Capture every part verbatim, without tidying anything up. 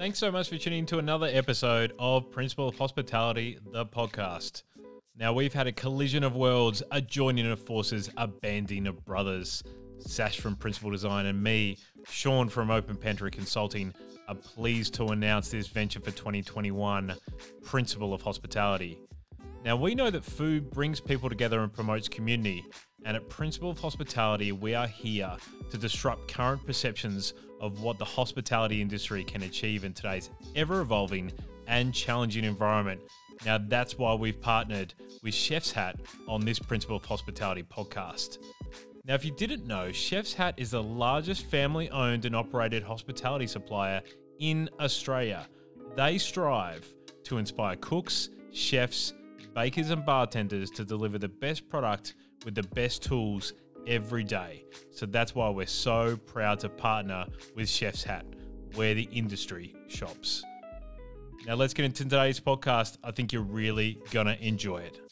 Thanks so much for tuning in to another episode of Principle of Hospitality, the podcast. Now, we've had a collision of worlds, a joining of forces, a banding of brothers. Sash from Principle Design and me, Sean from Open Pantry Consulting, are pleased to announce this venture for twenty twenty-one, Principle of Hospitality. Now, we know that food brings people together and promotes community, and at Principle of Hospitality, we are here to disrupt current perceptions of what the hospitality industry can achieve in today's ever-evolving and challenging environment. Now, that's why we've partnered with Chef's Hat on this Principle of Hospitality podcast. Now, if you didn't know, Chef's Hat is the largest family-owned and operated hospitality supplier in Australia. They strive to inspire cooks, chefs, bakers and bartenders to deliver the best product with the best tools every day. So that's why we're so proud to partner with Chef's Hat, where the industry shops. Now let's get into today's podcast. I think you're really going to enjoy it.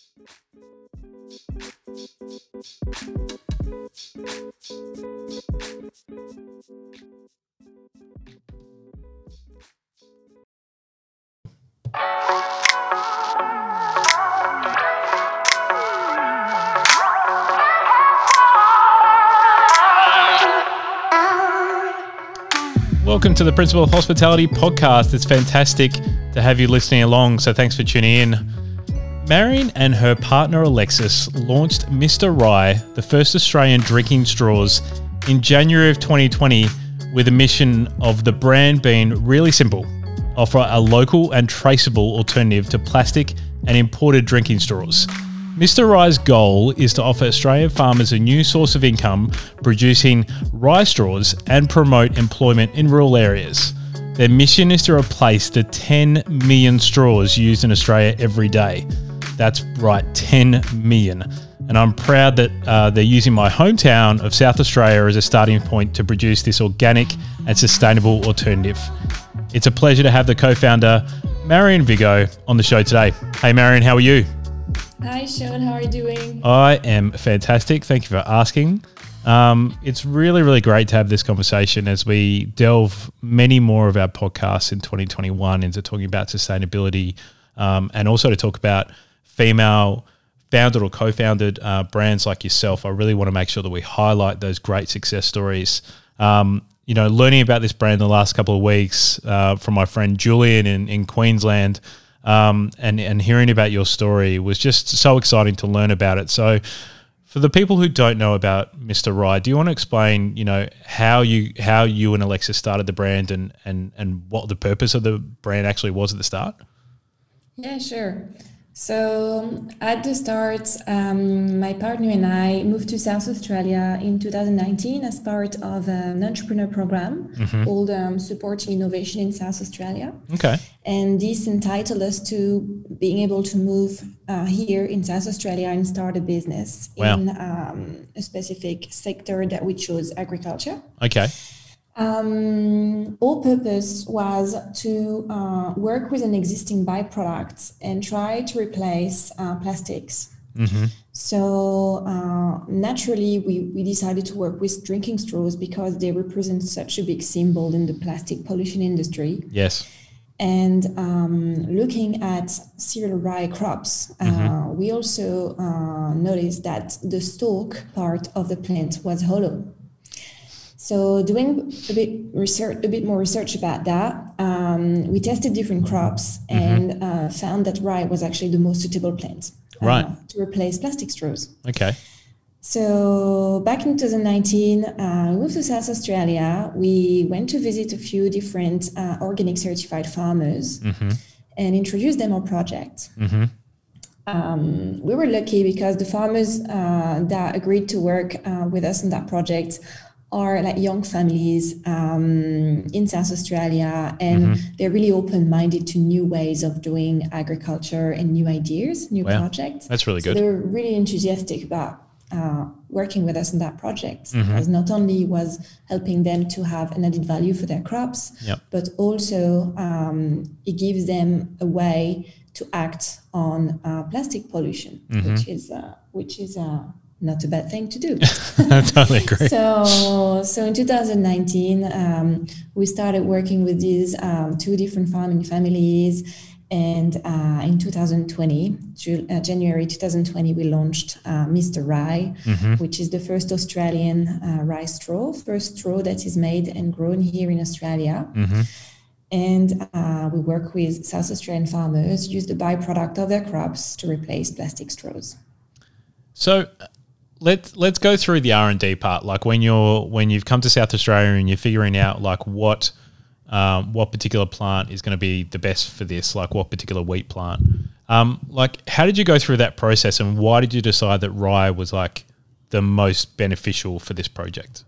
Welcome to the Principle of Hospitality podcast. It's fantastic to have you listening along, so thanks for tuning in. Marion and her partner Alexis launched Mister Rye, the first Australian drinking straws, in January of twenty twenty with a mission of the brand being really simple: offer a local and traceable alternative to plastic and imported drinking straws. Mister Rye's goal is to offer Australian farmers a new source of income producing rye straws and promote employment in rural areas. Their mission is to replace the ten million straws used in Australia every day. That's right, ten million. And I'm proud that uh, they're using my hometown of South Australia as a starting point to produce this organic and sustainable alternative. It's a pleasure to have the co-founder, Marion Vigo, on the show today. Hey Marion, how are you? Hi Sean, how are you doing? I am fantastic. Thank you for asking. Um, it's really, really great to have this conversation as we delve many more of our podcasts in twenty twenty-one into talking about sustainability um, and also to talk about female founded or co-founded uh, brands like yourself. I really want to make sure that we highlight those great success stories. Um, you know, learning about this brand the last couple of weeks uh, from my friend Julian in, in Queensland, Um, and, and hearing about your story was just so exciting to learn about it. So for the people who don't know about Mister Rye, do you want to explain, you know, how you how you and Alexis started the brand and, and, and what the purpose of the brand actually was at the start? Yeah, sure. So at the start, um, my partner and I moved to South Australia in two thousand nineteen as part of an entrepreneur program mm-hmm. called um, Supporting Innovation in South Australia. Okay. And this entitled us to being able to move uh, here in South Australia and start a business wow. in um, a specific sector that we chose, agriculture. Okay. Um, our purpose was to uh, work with an existing byproduct and try to replace uh, plastics. Mm-hmm. So uh, naturally, we, we decided to work with drinking straws because they represent such a big symbol in the plastic pollution industry. Yes. And um, looking at cereal rye crops, uh, mm-hmm. we also uh, noticed that the stalk part of the plant was hollow. So doing a bit research, a bit more research about that, um, we tested different crops and mm-hmm. uh, found that rye was actually the most suitable plant uh, right. to replace plastic straws. Okay. So back in twenty nineteen, uh, we moved to South Australia. We went to visit a few different uh, organic certified farmers mm-hmm. and introduced them our project. Mm-hmm. Um, we were lucky because the farmers uh, that agreed to work uh, with us on that project are like young families um, in South Australia, and mm-hmm. they're really open-minded to new ways of doing agriculture and new ideas, new wow. projects. That's really so good. They're really enthusiastic about uh, working with us on that project, mm-hmm. because not only was helping them to have an added value for their crops, yep. but also um, it gives them a way to act on uh, plastic pollution, mm-hmm. which is uh, which is uh, not a bad thing to do. I totally agree. So, so in two thousand nineteen, um, we started working with these um, two different farming families. And uh, in two thousand twenty, Ju- uh, January two thousand twenty, we launched uh, Mister Rye, Mm-hmm. which is the first Australian uh, rye straw, first straw that is made and grown here in Australia. Mm-hmm. And uh, we work with South Australian farmers, use the byproduct of their crops to replace plastic straws. So let's let's go through the R and D part. Like when you're when you've come to South Australia and you're figuring out like what um, what particular plant is going to be the best for this, like what particular wheat plant. Um, like how did you go through that process, and why did you decide that rye was like the most beneficial for this project?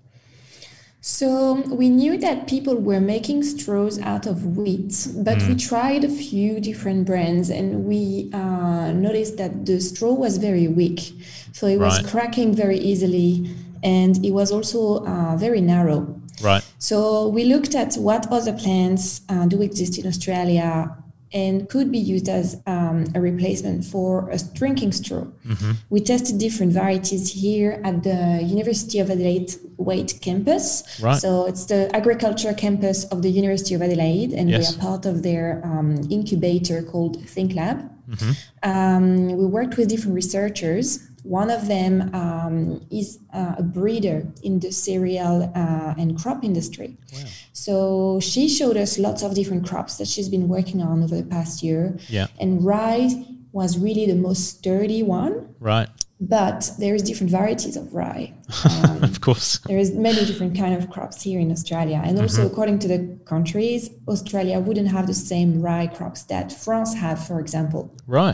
So we knew that people were making straws out of wheat, but mm. we tried a few different brands, and we uh, noticed that the straw was very weak. So it was right. cracking very easily, and it was also uh, very narrow. Right. So we looked at what other plants uh, do exist in Australia and could be used as um, a replacement for a drinking straw. Mm-hmm. We tested different varieties here at the University of Adelaide Waite campus. Right. So it's the agriculture campus of the University of Adelaide, and yes. we are part of their um, incubator called ThinkLab. Mm-hmm. Um, we worked with different researchers. One of them um, is uh, a breeder in the cereal uh, and crop industry. Wow. So she showed us lots of different crops that she's been working on over the past year. Yeah. And rye was really the most sturdy one. Right. But there is different varieties of rye. Um, of course. There is many different kind of crops here in Australia. And also, mm-hmm. according to the countries, Australia wouldn't have the same rye crops that France have, for example. Right.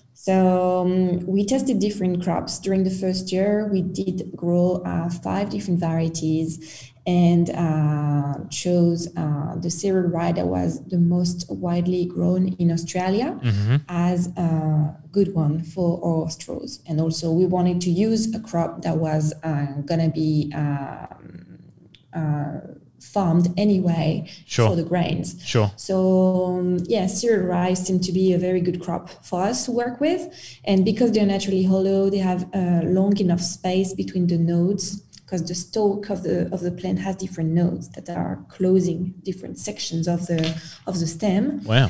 So um, we tested different crops. During the first year, we did grow uh, five different varieties and uh, chose uh, the cereal rye that was the most widely grown in Australia mm-hmm. as a good one for our straws. And also we wanted to use a crop that was uh, going to be um, uh, farmed anyway sure. for the grains. Sure. So um, yeah, cereal rye seem to be a very good crop for us to work with. And because they're naturally hollow, they have a long enough space between the nodes, because the stalk of the of the plant has different nodes that are closing different sections of the of the stem. Wow.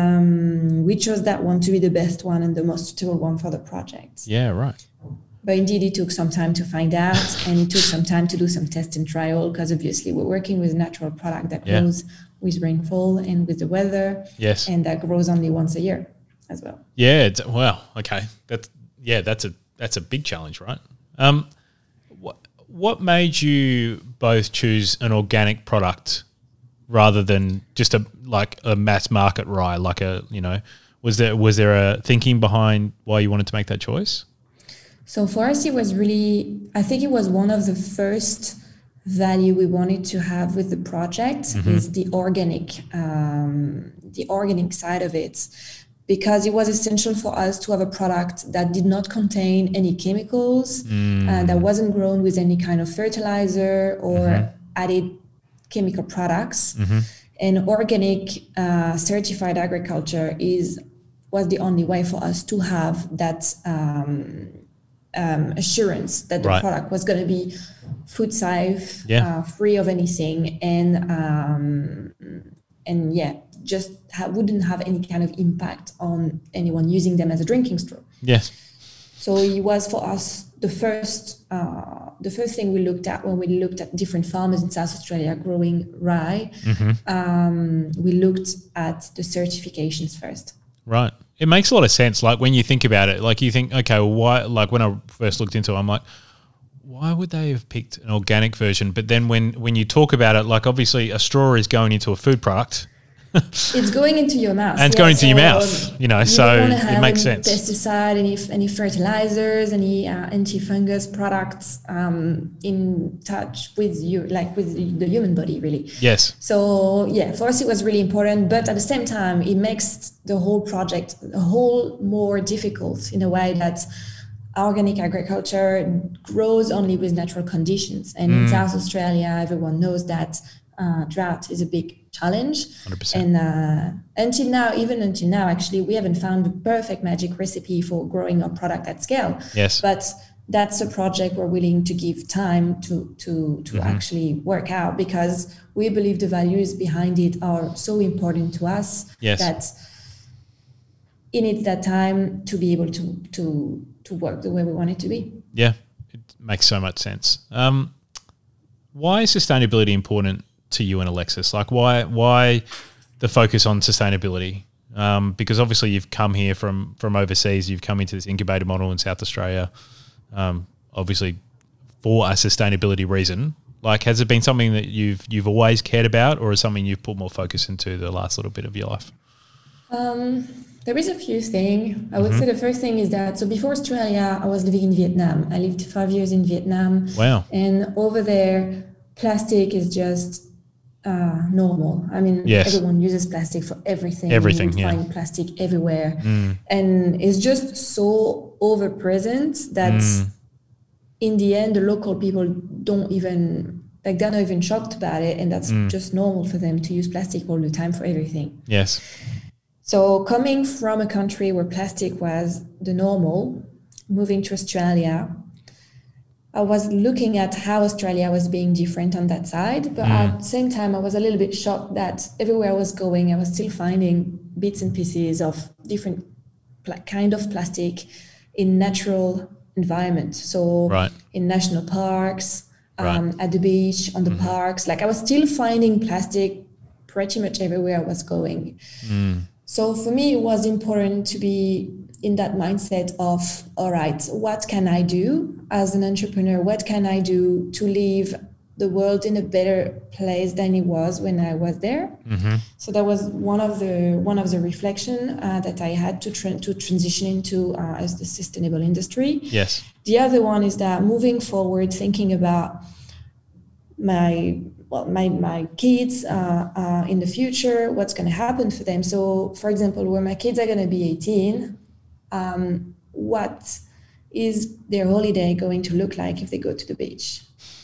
Um, we chose that one to be the best one and the most suitable one for the project. Yeah, right. But indeed, it took some time to find out, and it took some time to do some test and trial, because obviously we're working with a natural product that grows yeah. with rainfall and with the weather. Yes. And that grows only once a year as well. Yeah. It's, well, okay. That's yeah. That's a that's a big challenge, right? Um, what what made you both choose an organic product rather than just a like a mass market rye? Like a you know, was there was there a thinking behind why you wanted to make that choice? So for us, it was really, I think it was one of the first value we wanted to have with the project mm-hmm. is the organic, um, the organic side of it, because it was essential for us to have a product that did not contain any chemicals, mm. uh, that wasn't grown with any kind of fertilizer or mm-hmm. added chemical products. Mm-hmm. And organic uh, certified agriculture is was the only way for us to have that um, Um, assurance that the right. product was going to be food safe, yeah. uh, free of anything, and um, and yeah, just ha- wouldn't have any kind of impact on anyone using them as a drinking straw. Yes. So it was for us the first uh, the first thing we looked at when we looked at different farmers in South Australia growing rye. Mm-hmm. Um, we looked at the certifications first. Right. It makes a lot of sense. Like when you think about it, like you think, okay, well, why? Like when I first looked into it, I'm like, why would they have picked an organic version? But then when, when you talk about it, like obviously a straw is going into a food product. It's going into your mouth. And it's yeah, going into so your mouth, you know, you so don't have it makes any sense. Pesticide, any any fertilizers, any uh, anti-fungus products um, in touch with you, like with the human body, really. Yes. So yeah, for us it was really important, but at the same time, it makes the whole project a whole more difficult in a way that organic agriculture grows only with natural conditions, and mm. in South Australia, everyone knows that uh, drought is a big challenge. one hundred percent. And uh, until now, even until now, actually, we haven't found the perfect magic recipe for growing our product at scale. Yes. But that's a project we're willing to give time to to to mm-hmm. actually work out, because we believe the values behind it are so important to us yes. that it needs that time to be able to to to work the way we want it to be. Yeah, it makes so much sense. Um, why is sustainability important to you and Alexis? Like, why why the focus on sustainability? Um, because obviously you've come here from from overseas, you've come into this incubator model in South Australia, um, obviously for a sustainability reason. Like, has it been something that you've you've always cared about, or is something you've put more focus into the last little bit of your life? Um, there is a few things. I would mm-hmm. say the first thing is that, so before Australia, I was living in Vietnam. I lived five years in Vietnam. Wow. And over there, plastic is just uh, normal. I mean, yes. everyone uses plastic for everything. Everything, you yeah. find plastic everywhere. Mm. And it's just so over-present that mm. in the end, the local people don't even, like, they're not even shocked about it. And that's mm. just normal for them to use plastic all the time for everything. Yes. So coming from a country where plastic was the normal, moving to Australia, I was looking at how Australia was being different on that side. But mm. at the same time, I was a little bit shocked that everywhere I was going, I was still finding bits and pieces of different pl- kind of plastic in natural environment. So right. in national parks, right. um, at the beach, on the mm-hmm. parks, like I was still finding plastic pretty much everywhere I was going. Mm. So for me, it was important to be in that mindset of, all right, what can I do as an entrepreneur? What can I do to leave the world in a better place than it was when I was there? Mm-hmm. So that was one of the one of the reflection uh, that I had to tra- to transition into uh, as the sustainable industry. Yes. The other one is that moving forward, thinking about my well, my, my kids uh, uh, in the future, what's going to happen for them. So, for example, when my kids are going to be eighteen, um, what is their holiday going to look like if they go to the beach?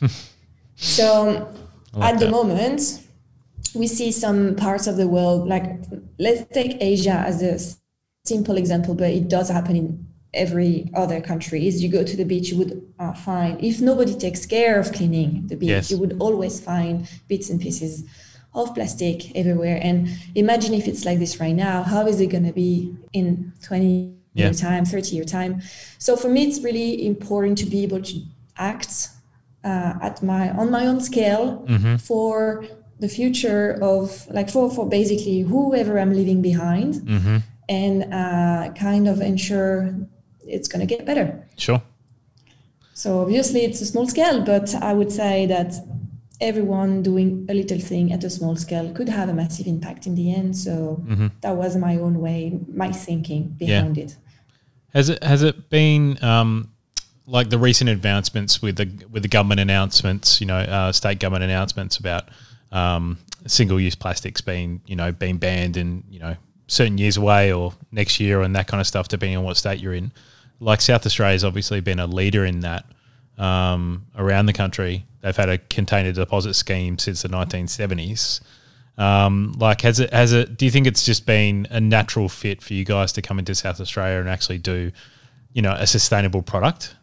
So like at that. The moment, we see some parts of the world, like let's take Asia as a simple example, but it does happen in every other country. Is you go to the beach, you would uh, find, if nobody takes care of cleaning the beach, yes. you would always find bits and pieces of plastic everywhere. And imagine if it's like this right now, how is it going to be in twenty yeah. year time, thirty year time? So for me, it's really important to be able to act uh, at my on my own scale mm-hmm. for the future of like for, for basically whoever I'm leaving behind mm-hmm. and uh, kind of ensure it's going to get better. Sure. So obviously it's a small scale, but I would say that everyone doing a little thing at a small scale could have a massive impact in the end. So mm-hmm. that was my own way, my thinking behind yeah. it. Has it has it been um, like the recent advancements with the with the government announcements, you know, uh, state government announcements about um, single-use plastics being, you know, being banned in, you know, certain years away or next year and that kind of stuff, depending on what state you're in. Like South Australia has obviously been a leader in that um, around the country. They've had a container deposit scheme since the nineteen seventies. Um, like, has it, has it, do you think it's just been a natural fit for you guys to come into South Australia and actually do, you know, a sustainable product?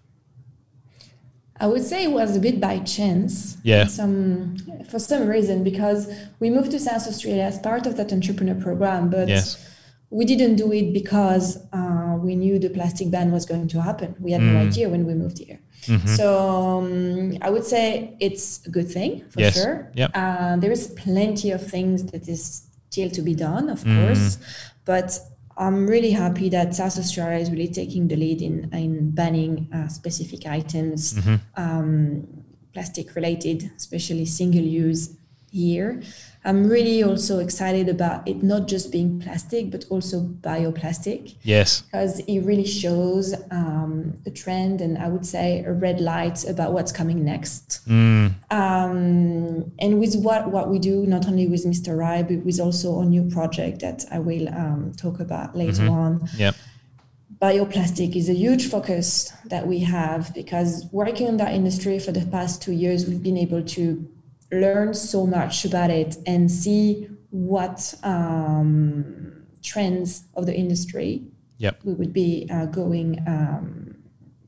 I would say it was a bit by chance. Yeah. Some, for some reason, because we moved to South Australia as part of that entrepreneur program, but yes. we didn't do it because uh, we knew the plastic ban was going to happen. We had mm. no idea when we moved here. Mm-hmm. So um, I would say it's a good thing for yes. sure. Yep. Uh, there is plenty of things that is still to be done, of mm. course, but I'm really happy that South Australia is really taking the lead in, in banning uh, specific items, mm-hmm. um, plastic related, especially single use here. I'm really also excited about it not just being plastic, but also bioplastic. Yes. Because it really shows um, a trend and I would say a red light about what's coming next. Mm. Um, and with what, what we do, not only with Mister Rai, but with also a new project that I will um, talk about later mm-hmm. on. Yep. Bioplastic is a huge focus that we have because working in that industry for the past two years, we've been able to learn so much about it and see what um, trends of the industry yep. we would be uh, going um,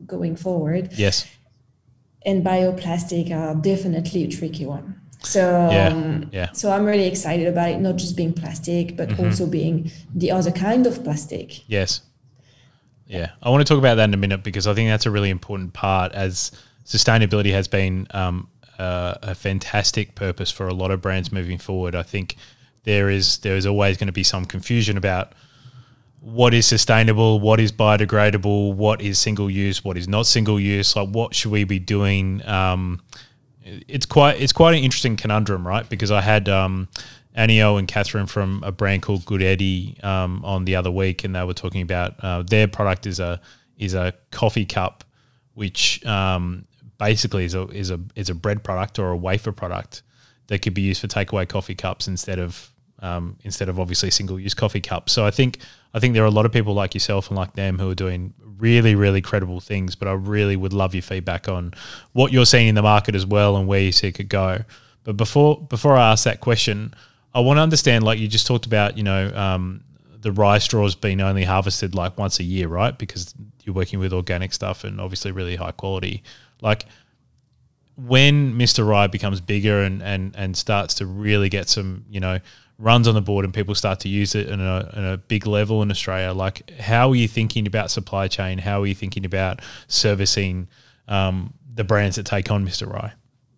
going forward. Yes. And bioplastic are definitely a tricky one. So, yeah. Um, Yeah. so I'm really excited about it, not just being plastic, but mm-hmm. also being the other kind of plastic. Yes. Yeah. I want to talk about that in a minute because I think that's a really important part, as sustainability has been um, uh, a fantastic purpose for a lot of brands moving forward. I think there is there is always going to be some confusion about what is sustainable, what is biodegradable, what is single use, what is not single use. Like, what should we be doing? Um, it's quite it's quite an interesting conundrum, right? Because I had um, Anio and Catherine from a brand called Good Eddie um, on the other week, and they were talking about uh, their product is a is a coffee cup, which um, basically is a is a is a bread product or a wafer product that could be used for takeaway coffee cups instead of um, instead of obviously single use coffee cups. So I think I think there are a lot of people like yourself and like them who are doing really, really credible things, but I really would love your feedback on what you're seeing in the market as well and where you see it could go. But before before I ask that question, I want to understand, like you just talked about, you know, um, the rye straws being only harvested like once a year, right? Because you're working with organic stuff and obviously really high quality. Like, when Mister Rye becomes bigger and, and, and starts to really get some, you know, runs on the board and people start to use it in a, in a big level in Australia, like, how are you thinking about supply chain? How are you thinking about servicing um, the brands that take on Mister Rye?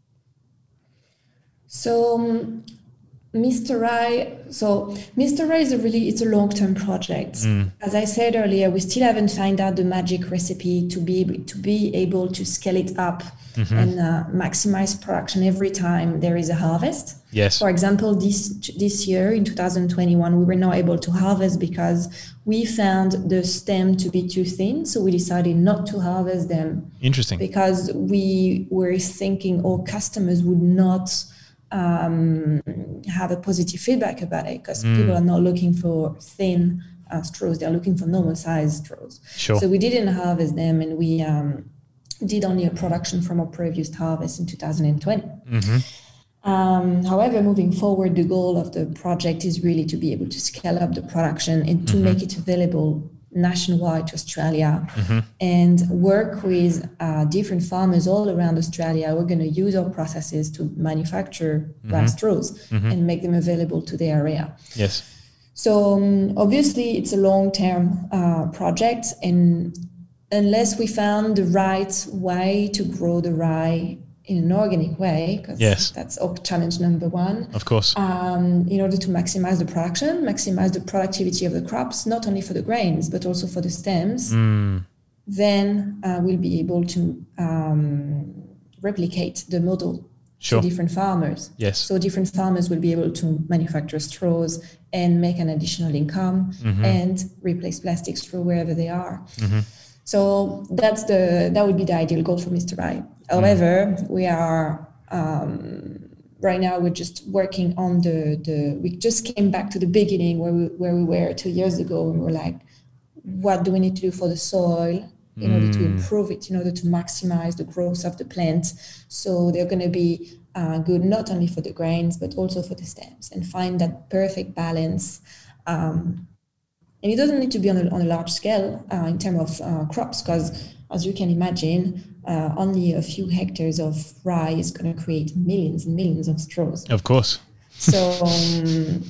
So um, Mister Rye, so Mister Rye is a really, it's a long-term project. Mm. As I said earlier, we still haven't found out the magic recipe to be able to be able to scale it up mm-hmm. and uh, maximize production every time there is a harvest. Yes. For example, this this year in two thousand twenty-one, we were not able to harvest because we found the stem to be too thin, so we decided not to harvest them. Interesting. Because we were thinking our customers would not um, have a positive feedback about it, because mm. people are not looking for thin uh, straws; they're looking for normal size straws. Sure. So we didn't harvest them, and we um, did only a production from our previous harvest in two thousand twenty. Mm-hmm. Um, however, moving forward, the goal of the project is really to be able to scale up the production and to mm-hmm. make it available nationwide to Australia mm-hmm. and work with uh, different farmers all around Australia. We're going to use our processes to manufacture mm-hmm. rye straws mm-hmm. and make them available to the area. Yes. So um, obviously, it's a long-term uh, project, and unless we found the right way to grow the rye in an organic way, because yes. that's our challenge number one. Of course. Um, in order to maximize the production, maximize the productivity of the crops, not only for the grains, but also for the stems, mm. then uh, we'll be able to um, replicate the model sure. to different farmers. Yes. So different farmers will be able to manufacture straws and make an additional income mm-hmm. and replace plastic straw wherever they are. Mm-hmm. So that's the that would be the ideal goal for Mister Rye. However, mm. we are um, right now we're just working on the the. We just came back to the beginning where we where we were two years ago, and we we're like, what do we need to do for the soil in mm. order to improve it, in order to maximize the growth of the plant, so they're going to be uh, good not only for the grains but also for the stems, and find that perfect balance. Um, And it doesn't need to be on a, on a large scale uh, in terms of uh, crops, because as you can imagine, uh, only a few hectares of rye is going to create millions and millions of straws. Of course. So, um,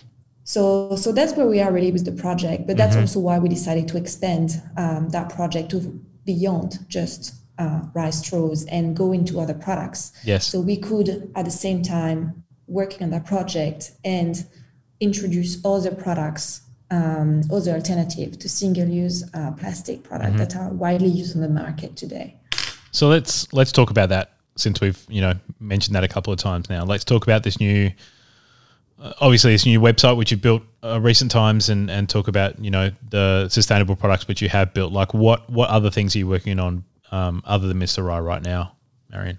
so, so that's where we are really with the project. But that's mm-hmm. also why we decided to expand um, that project to beyond just uh, rye straws and go into other products. Yes. So we could, at the same time, working on that project and introduce other products. Um, other alternative to single-use uh, plastic products mm-hmm. that are widely used on the market today. So let's let's talk about that, since we've you know mentioned that a couple of times now. Let's talk about this new, uh, obviously this new website which you've built uh, recent times, and and talk about you know the sustainable products which you have built. Like, what what other things are you working on um, other than Mister Rye right now, Marion?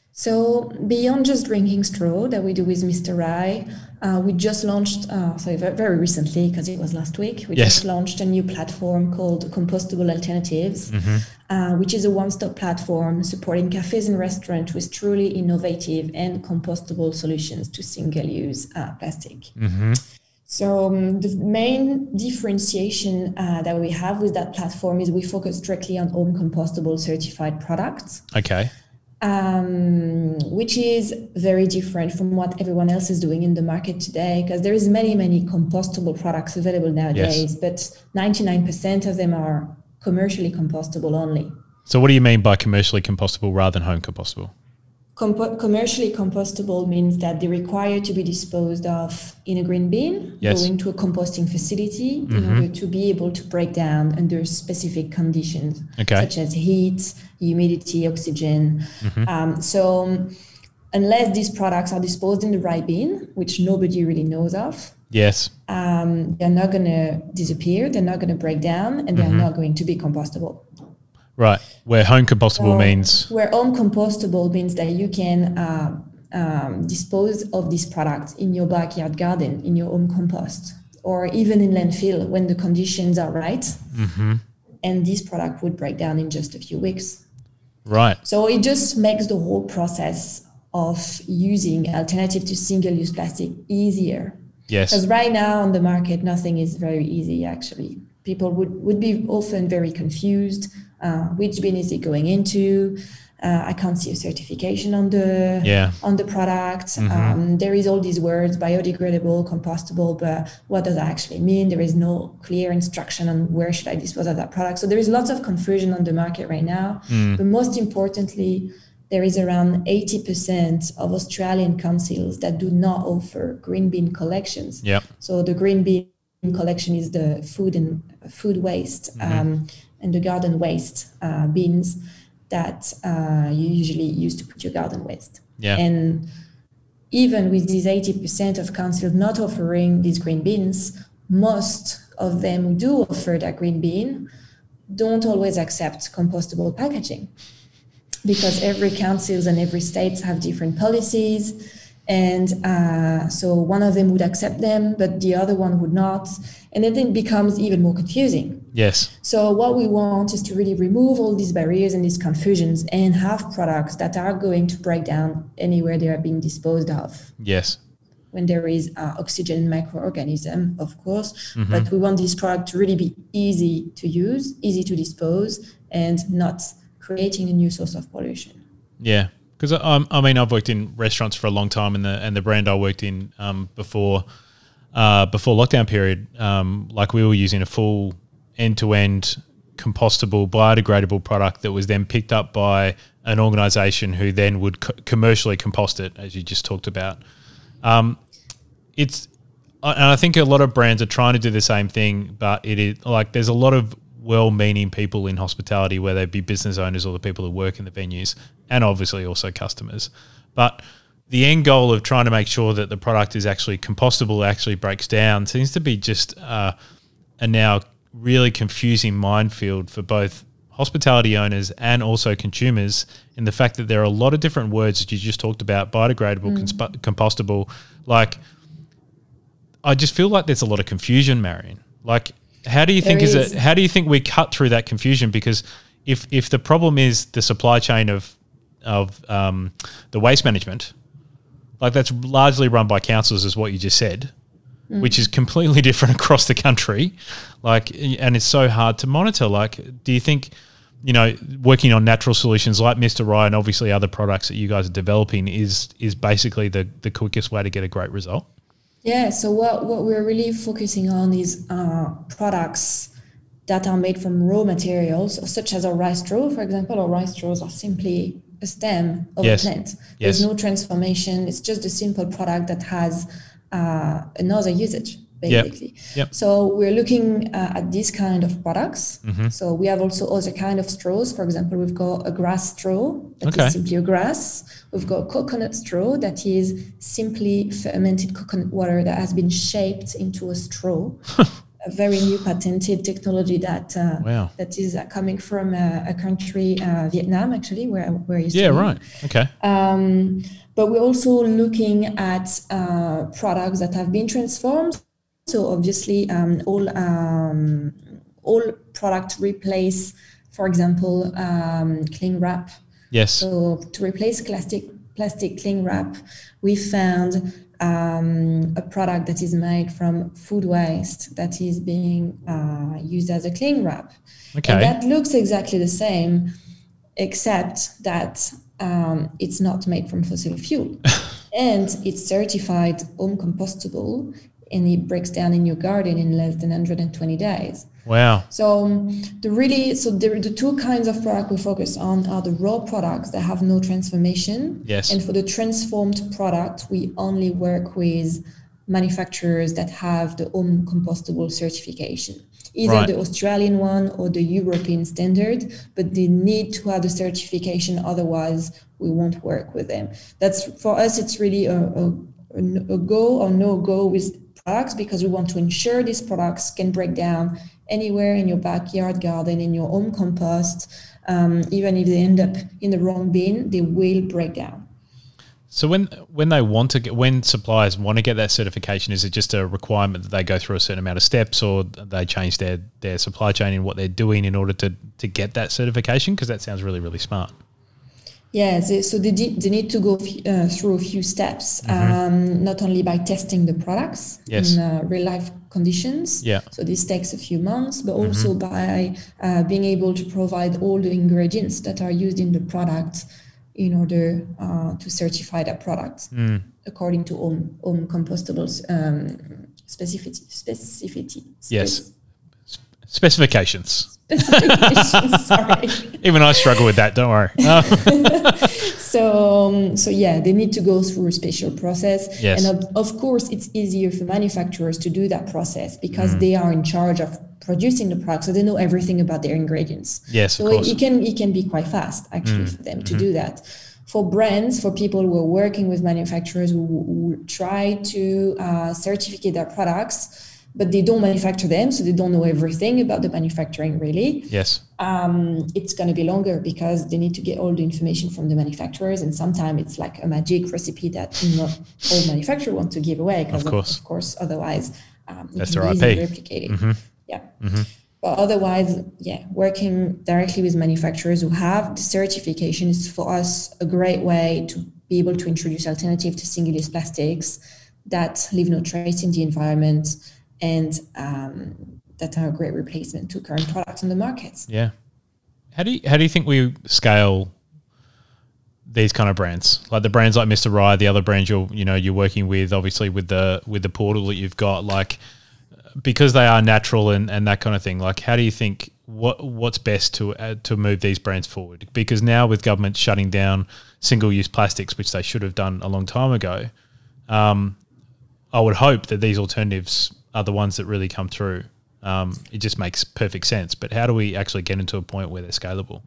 So beyond just drinking straw that we do with Mister Rye, uh, we just launched, uh, sorry, very recently, because it was last week, we yes. just launched a new platform called Compostable Alternatives, mm-hmm. uh, which is a one-stop platform supporting cafes and restaurants with truly innovative and compostable solutions to single-use uh, plastic. Mm-hmm. So um, the main differentiation uh, that we have with that platform is we focus strictly on home compostable certified products. Okay. Um, which is very different from what everyone else is doing in the market today, because there is many, many compostable products available nowadays, yes. But ninety-nine percent of them are commercially compostable only. So what do you mean by commercially compostable rather than home compostable? Com- commercially compostable means that they require to be disposed of in a green bin, yes. going to a composting facility mm-hmm. in order to be able to break down under specific conditions, okay. such as heat, humidity, oxygen. Mm-hmm. Um, so um, unless these products are disposed in the right bin, which nobody really knows of, yes, um, they're not going to disappear, they're not going to break down, and they're mm-hmm. not going to be compostable. Right, where home compostable so means? Where home compostable means that you can uh, um, dispose of these products in your backyard garden, in your home compost, or even in landfill when the conditions are right. Mm-hmm. And this product would break down in just a few weeks. Right. So it just makes the whole process of using alternative to single-use plastic easier. Yes. Because right now on the market, nothing is very easy, actually. People would, would be often very confused. Uh, which bin is it going into? Uh, I can't see a certification on the yeah. on the product. Mm-hmm. Um, there is all these words, biodegradable, compostable, but what does that actually mean? There is no clear instruction on where should I dispose of that product. So there is lots of confusion on the market right now. Mm. But most importantly, there is around eighty percent of Australian councils that do not offer green bin collections. Yep. So the green bin collection is the food and food waste. Mm-hmm. Um, and the garden waste uh, bins that uh, you usually use to put your garden waste. Yeah. And even with these eighty percent of councils not offering these green bins, most of them who do offer that green bin don't always accept compostable packaging, because every councils and every states have different policies. And uh, so one of them would accept them, but the other one would not. And then it becomes even more confusing. Yes. So what we want is to really remove all these barriers and these confusions and have products that are going to break down anywhere they are being disposed of. Yes. When there is uh, oxygen microorganism, of course, mm-hmm. but we want this product to really be easy to use, easy to dispose, and not creating a new source of pollution. Yeah. Because I, I mean, I've worked in restaurants for a long time, and the and the brand I worked in um, before uh, before lockdown period, um, like we were using a full end to end compostable, biodegradable product that was then picked up by an organisation who then would co- commercially compost it, as you just talked about. Um, it's and I think a lot of brands are trying to do the same thing, but it is like there's a lot of well-meaning people in hospitality, whether they be business owners or the people who work in the venues, and obviously also customers. But the end goal of trying to make sure that the product is actually compostable, actually breaks down, seems to be just uh, a now really confusing minefield for both hospitality owners and also consumers, in the fact that there are a lot of different words that you just talked about, biodegradable, mm. consp- compostable. Like, I just feel like there's a lot of confusion, Marion. Like, How do you think is. is it? How do you think we cut through that confusion? Because if if the problem is the supply chain of of um, the waste management, like that's largely run by councils, is what you just said, mm. which is completely different across the country. Like, and it's so hard to monitor. Like, do you think, you know, working on natural solutions like Mister Ryan, obviously other products that you guys are developing, is is basically the the quickest way to get a great result? Yeah, so what, what we're really focusing on is uh, products that are made from raw materials, such as a rice straw, for example. Our rice straws are simply a stem of yes. a plant. There's yes. no transformation. It's just a simple product that has uh, another usage, basically. Yep. Yep. So we're looking uh, at this kind of products. Mm-hmm. So we have also other kind of straws. For example, we've got a grass straw that okay. is simply a grass. We've got a coconut straw that is simply fermented coconut water that has been shaped into a straw. A very new patented technology that uh, wow. that is uh, coming from a, a country, uh, Vietnam, actually, where where I used yeah, to right. Okay. Um, but we're also looking at uh, products that have been transformed. So obviously, um, all um, all products replace, for example, um, cling wrap. Yes. So to replace plastic plastic cling wrap, we found um, a product that is made from food waste that is being uh, used as a cling wrap. Okay. And that looks exactly the same, except that um, it's not made from fossil fuel. And it's certified home compostable, and it breaks down in your garden in less than one hundred twenty days. Wow. So um, the really, so the, the two kinds of product we focus on are the raw products that have no transformation. Yes. And for the transformed product, we only work with manufacturers that have the home compostable certification. Either Right. the Australian one or the European standard, but they need to have the certification, otherwise we won't work with them. That's, for us, it's really a, a, a go or no go with products, because we want to ensure these products can break down anywhere in your backyard garden, in your home compost. Um, even if they end up in the wrong bin, they will break down. So when when they want to get, when suppliers want to get that certification, is it just a requirement that they go through a certain amount of steps, or they change their, their supply chain and what they're doing in order to, to get that certification? Because that sounds really, really smart. Yeah, they, so they, they need to go uh, through a few steps, mm-hmm. um, not only by testing the products yes. in uh, real life conditions. Yeah. So this takes a few months, but also mm-hmm. by uh, being able to provide all the ingredients that are used in the product in order uh, to certify that product mm. according to home, home compostable um, specificity. specificity yes. Spe- specifications. Specifications, sorry. Even I struggle with that, don't worry. Oh. so, um, so yeah, they need to go through a special process. Yes. And of, of course, it's easier for manufacturers to do that process because mm. they are in charge of producing the product, so they know everything about their ingredients. Yes, so of course. it, it can it can be quite fast actually mm. for them to mm-hmm. do that. For brands, for people who are working with manufacturers who, who try to uh, certificate their products, but they don't manufacture them, so they don't know everything about the manufacturing really. Yes. Um, it's going to be longer because they need to get all the information from the manufacturers, and sometimes it's like a magic recipe that not all manufacturers want to give away, because of course, of, of course otherwise um, that's it can their be I easily P. replicated. Mm-hmm. Yeah. Mm-hmm. But otherwise, yeah, working directly with manufacturers who have the certification is for us a great way to be able to introduce alternative to single-use plastics that leave no trace in the environment and um, that are a great replacement to current products on the market. Yeah. How do you, how do you think we scale these kind of brands, like the brands like Mister Rye, the other brands you're you know you're working with, obviously with the with the portal that you've got, like, because they are natural and, and that kind of thing, like how do you think what what's best to uh, to move these brands forward? Because now with government shutting down single-use plastics, which they should have done a long time ago, um, I would hope that these alternatives are the ones that really come through. Um, it just makes perfect sense. But how do we actually get into a point where they're scalable?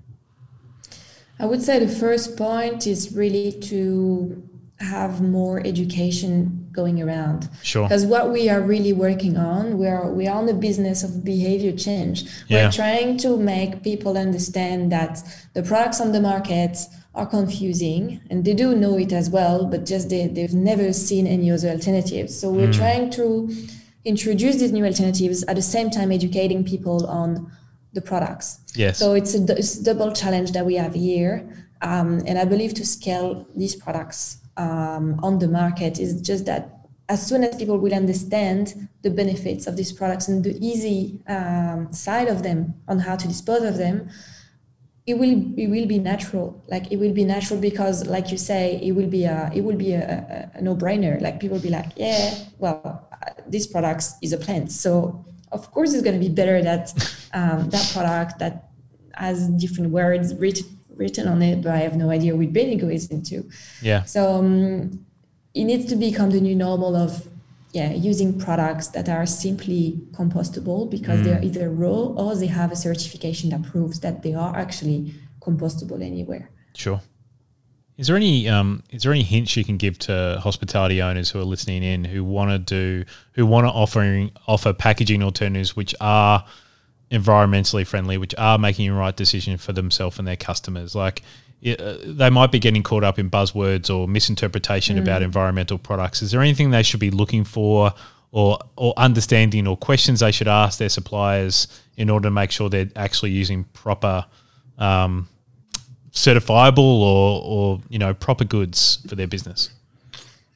I would say the first point is really to have more education going around. Sure. Because what we are really working on, we are we are on the business of behavior change. Yeah. We're trying to make people understand that the products on the market are confusing, and they do know it as well, but just they, they've never seen any other alternatives. So we're mm. trying to introduce these new alternatives at the same time educating people on the products. Yes. So it's a, it's a double challenge that we have here. Um, and I believe to scale these products um, on the market is just that as soon as people will understand the benefits of these products and the easy um, side of them on how to dispose of them, it will it will be natural. Like it will be natural because, like you say, it will be a it will be a, a, a no-brainer. Like people will be like, yeah, well, uh, this product is a plant, so of course it's going to be better that um, that product that has different words written written on it, but I have no idea what bin it goes into. Yeah. So um, it needs to become the new normal of yeah using products that are simply compostable because mm. they're either raw or they have a certification that proves that they are actually compostable anywhere. Sure. Is there any um, is there any hints you can give to hospitality owners who are listening in who want to do who want to offer offer packaging alternatives which are environmentally friendly, which are making the right decision for themselves and their customers? Like it, uh, they might be getting caught up in buzzwords or misinterpretation mm. about environmental products. Is there anything they should be looking for, or or understanding, or questions they should ask their suppliers in order to make sure they're actually using proper um, certifiable or, or, you know, proper goods for their business?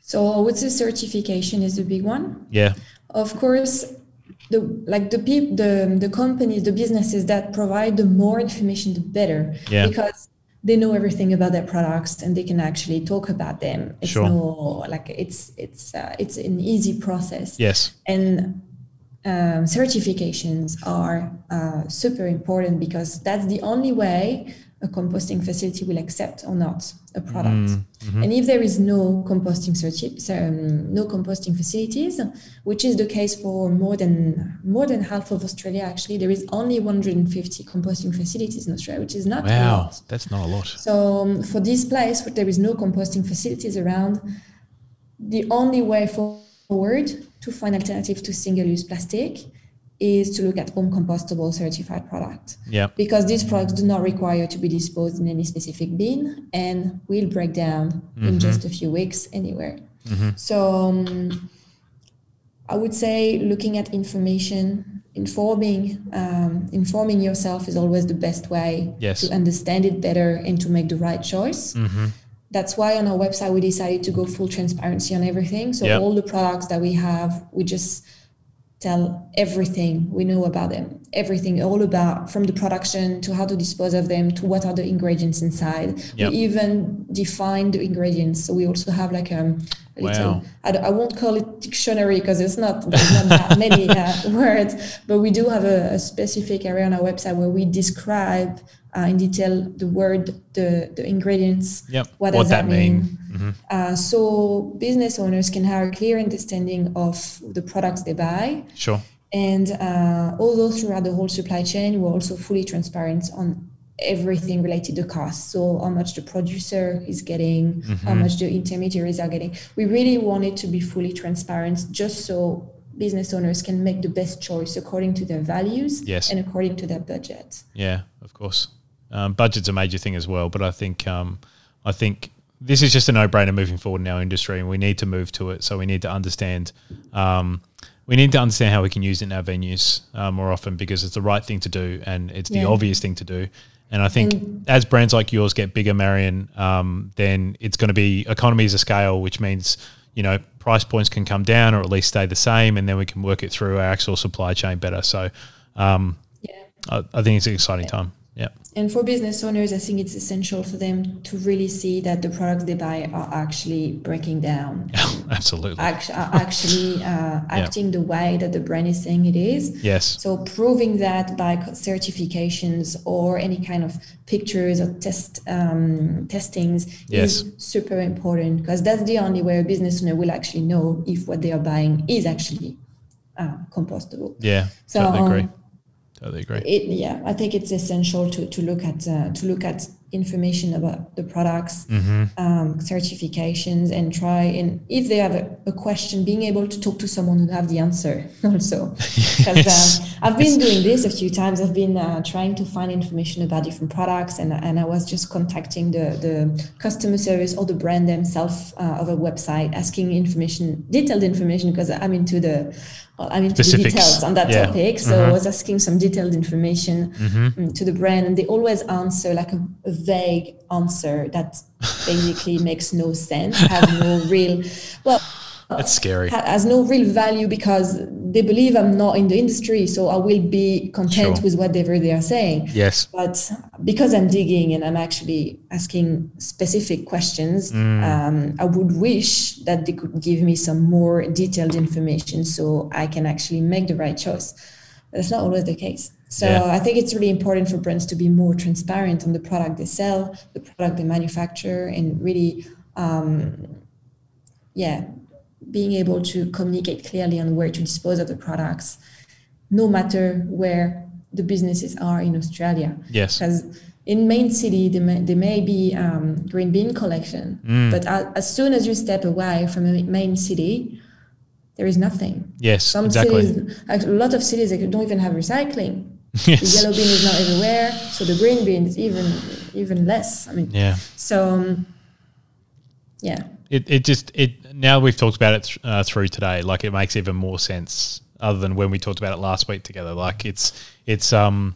So I would say certification is a big one. Yeah. Of course, the like the people, the the companies, the businesses that provide the more information, the better. Yeah. Because they know everything about their products and they can actually talk about them. It's Sure. no like it's it's uh, it's an easy process. Yes. And um, certifications are uh, super important because that's the only way a composting facility will accept or not a product. Mm-hmm. And if there is no composting certi- um, no composting facilities, which is the case for more than more than half of Australia, actually, there is only one hundred fifty composting facilities in Australia, which is not Wow, a lot. that's not a lot. So um, for this place, where there is no composting facilities around, the only way forward to find alternative to single-use plastic is to look at home compostable certified product. Yeah. Because these products do not require to be disposed in any specific bin and will break down mm-hmm. in just a few weeks anywhere. Mm-hmm. So um, I would say looking at information, informing, um, informing yourself is always the best way yes. to understand it better and to make the right choice. Mm-hmm. That's why on our website we decided to go full transparency on everything. So yep. all the products that we have, we just tell everything we know about them, everything, all about from the production to how to dispose of them to what are the ingredients inside. Yep. We even define the ingredients. So we also have like um, a wow. little, I, I won't call it dictionary because it's not, there's not that many uh, words, but we do have a, a specific area on our website where we describe uh, in detail the word, the, the ingredients, yep. what what does that that mean. mean? Mm-hmm. Uh, so business owners can have a clear understanding of the products they buy. Sure. And uh, although throughout the whole supply chain, we're also fully transparent on everything related to cost. So how much the producer is getting, mm-hmm. how much the intermediaries are getting. We really want it to be fully transparent just so business owners can make the best choice according to their values yes. and according to their budget. Yeah, of course. Um, budget's a major thing as well, but I think um, I think this is just a no-brainer moving forward in our industry, and we need to move to it. So we need to understand um, we need to understand how we can use it in our venues uh, more often because it's the right thing to do and it's the yeah. obvious thing to do. And I think and as brands like yours get bigger, Marion, um, then it's going to be economies of scale, which means, you know, price points can come down or at least stay the same, and then we can work it through our actual supply chain better. So um, yeah. I, I think it's an exciting yeah. time. Yeah. And for business owners, I think it's essential for them to really see that the products they buy are actually breaking down. Absolutely. Act, are actually uh, acting yeah. the way that the brand is saying it is. Yes. So proving that by certifications or any kind of pictures or test um, testings yes. is super important because that's the only way a business owner will actually know if what they are buying is actually uh, compostable. Yeah, so, totally agree. Um, Totally agree. It, yeah, I think it's essential to to look at uh, to look at information about the products, mm-hmm. um, certifications, and try and if they have a, a question, being able to talk to someone who have the answer also. Because yes. um, I've been doing this a few times. I've been uh, trying to find information about different products, and and I was just contacting the the customer service or the brand themselves uh, of a website, asking information, detailed information, because I'm into the Well, I'm into the details on that yeah. topic. So mm-hmm. I was asking some detailed information mm-hmm. to the brand, and they always answer like a, a vague answer that basically makes no sense, has no real, well, that's scary. Has no real value because they believe I'm not in the industry, so I will be content sure. with whatever they are saying. Yes. But because I'm digging and I'm actually asking specific questions, mm. um, I would wish that they could give me some more detailed information so I can actually make the right choice. But that's not always the case. So yeah. I think it's really important for brands to be more transparent on the product they sell, the product they manufacture, and really, um, yeah, being able to communicate clearly on where to dispose of the products, no matter where the businesses are in Australia. Yes. Because in main city, there may, there may be um, green bin collection, mm. but as, as soon as you step away from a main city, there is nothing. Yes, Some exactly. cities, a lot of cities don't even have recycling. Yes. The yellow bin is not everywhere, so the green bin is even even less. I mean, yeah. So, um, yeah. It it just it now we've talked about it th- uh, through today. Like it makes even more sense other than when we talked about it last week together. Like it's it's um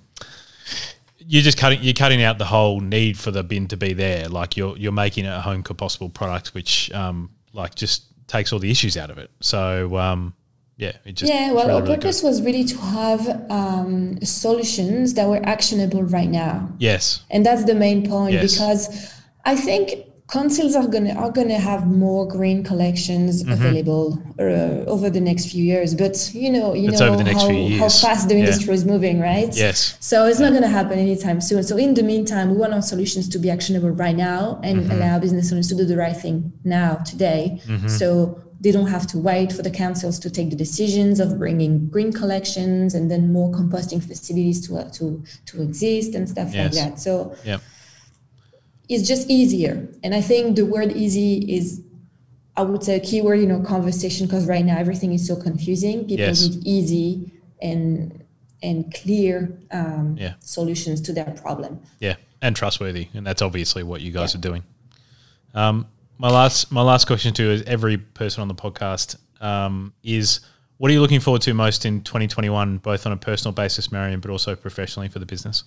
you're just cutting you're cutting out the whole need for the bin to be there. Like you're you're making it a home compostable product, which um like just takes all the issues out of it. So, um, yeah, it just yeah. Well, really, our really purpose good. was really to have um, solutions that were actionable right now. Yes, And that's the main point, Yes. because I think councils are gonna are gonna have more green collections Mm-hmm. available uh, over the next few years. But you know, you It's know over the next how, few years. how fast the Yeah. industry is moving, right? Yes. So it's not gonna happen anytime soon. So in the meantime, we want our solutions to be actionable right now and Mm-hmm. allow business owners to do the right thing now, today. Mm-hmm. So they don't have to wait for the councils to take the decisions of bringing green collections and then more composting facilities to uh, to to exist and stuff like Yes. that. So Yeah. it's just easier. And I think the word easy is, I would say, a keyword in our conversation, because right now everything is so confusing. People Yes. need easy and and clear um, Yeah. solutions to their problem. Yeah, and trustworthy, and that's obviously what you guys Yeah. are doing. Um, my last my last question to is every person on the podcast um, is, what are you looking forward to most in twenty twenty-one, both on a personal basis, Marion, but also professionally for the business?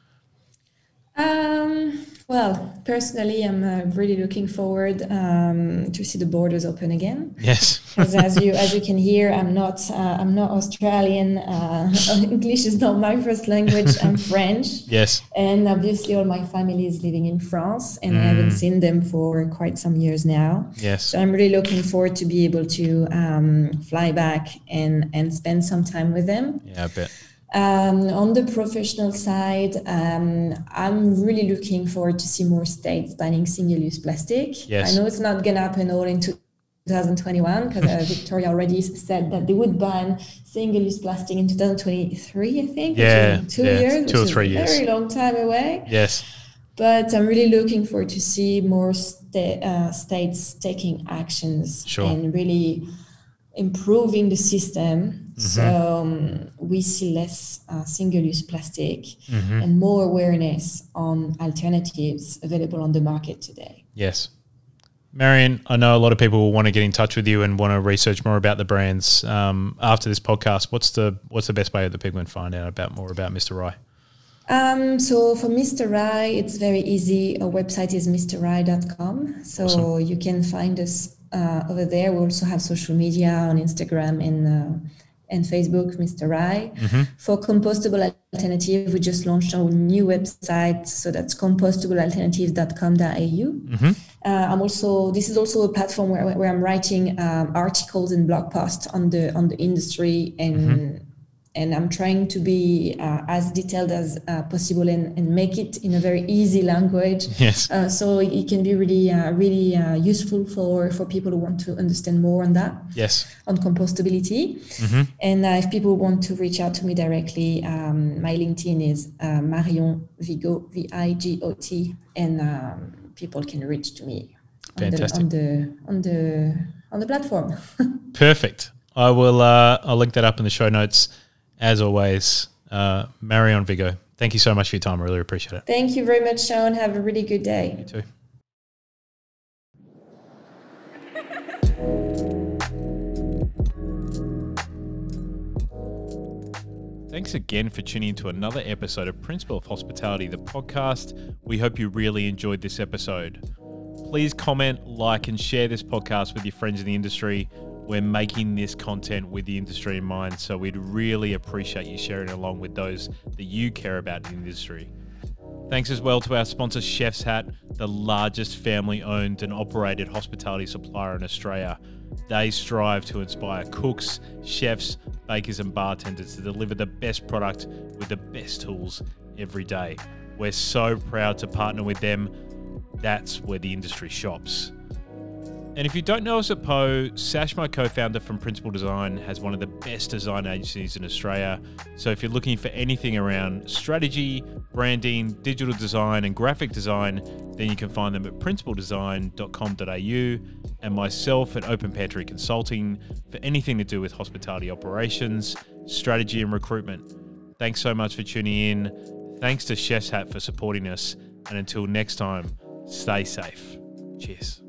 Um, well, personally, I'm uh, really looking forward um, to see the borders open again. Yes. Because as you as you can hear, I'm not uh, I'm not Australian. Uh, English is not my first language. I'm French. Yes. And obviously, all my family is living in France, and I haven't seen them for quite some years now. Yes. So I'm really looking forward to be able to um, fly back and and spend some time with them. Yeah, I bet. Um, on the professional side, um, I'm really looking forward to see more states banning single-use plastic. Yes. I know it's not going to happen all in two thousand twenty-one, because uh, Victoria already said that they would ban single-use plastic in two thousand twenty-three, I think. Yeah, which is two yeah, years, two or which is three a years. very long time away. Yes. But I'm really looking forward to see more sta- uh, states taking actions Sure. and really improving the system, Mm-hmm. so um, we see less uh, single-use plastic Mm-hmm. and more awareness on alternatives available on the market today. Yes. Marion, I know a lot of people will want to get in touch with you and want to research more about the brands. Um, after this podcast, what's the what's the best way that people can find out about more about Mister Rye? Um, so for Mister Rye, it's very easy. Our website is mister rye dot com. So Awesome. you can find us uh, over there. We also have social media on Instagram and uh, and Facebook, Mister Rye. Mm-hmm. For compostable alternative, we just launched our new website. So that's compostable alternatives dot com dot a u. Mm-hmm. Uh, I'm also, this is also a platform where, where I'm writing um, articles and blog posts on the on the industry, and Mm-hmm. and I'm trying to be uh, as detailed as uh, possible and, and make it in a very easy language. Yes. Uh, so it can be really, uh, really uh, useful for, for people who want to understand more on that, Yes. on compostability. Mm-hmm. And uh, if people want to reach out to me directly, um, my LinkedIn is uh, Marion Vigot, V I G O T, and um, people can reach to me on the, Fantastic. on the on the on the platform. Perfect. I will. Uh, I'll link that up in the show notes. As always, uh, Marion Vigot, thank you so much for your time. I really appreciate it. Thank you very much, Sean. Have a really good day. You too. Thanks again for tuning into another episode of Principle of Hospitality, the podcast. We hope you really enjoyed this episode. Please comment, like, and share this podcast with your friends in the industry. We're making this content with the industry in mind, so we'd really appreciate you sharing along with those that you care about in the industry. Thanks as well to our sponsor, Chef's Hat, the largest family-owned and operated hospitality supplier in Australia. They strive to inspire cooks, chefs, bakers and bartenders to deliver the best product with the best tools every day. We're so proud to partner with them. That's where the industry shops. And if you don't know us at Poe, Sash, my co-founder from Principle Design, has one of the best design agencies in Australia. So if you're looking for anything around strategy, branding, digital design and graphic design, then you can find them at principle design dot com dot a u, and myself at Open Pantry Consulting for anything to do with hospitality operations, strategy and recruitment. Thanks so much for tuning in. Thanks to Chef's Hat for supporting us. And until next time, stay safe. Cheers.